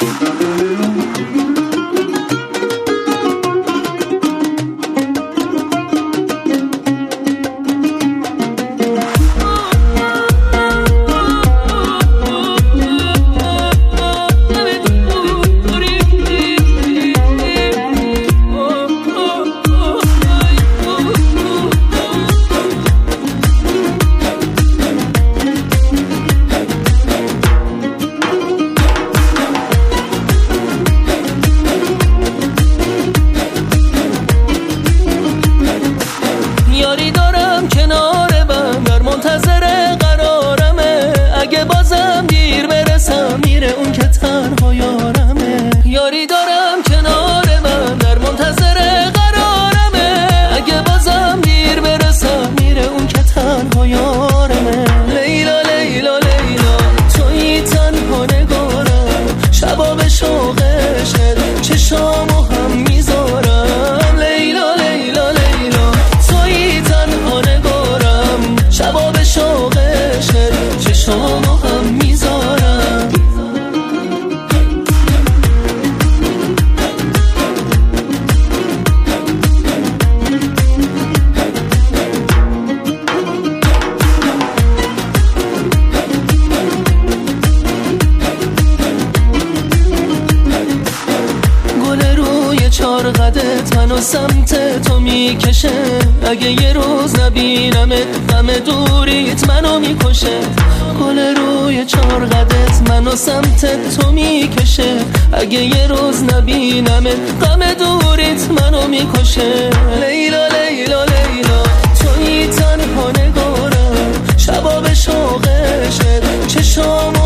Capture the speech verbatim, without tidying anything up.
یاری دارم کنار من در منتظر قرارمه، اگه بازم دیر برسم میره اون که تنها یارمه. یاری دارم کنار من در منتظر قرارمه، اگه بازم دیر برسم میره اون که تنها یارمه. لیلا لیلا لیلا توی تنها نگارم، شبا به شوقشت چشامو هم میذارم. لیلا لیلا لیلا تنها نگارم، شبا به شوقشت چشامو هم میذارم. گل روی چار قدت منو سمت تو میکشه، اگه یه روز نبینمت غم دوریت منو میکشه. گل روی چار قدت منو سمت تو میکشه، اگه یه روز نبینمت غم دوریت منو میکشه. لیلا لیلا لیلا توی تنها نگارم، شبا به شوقشت چشامو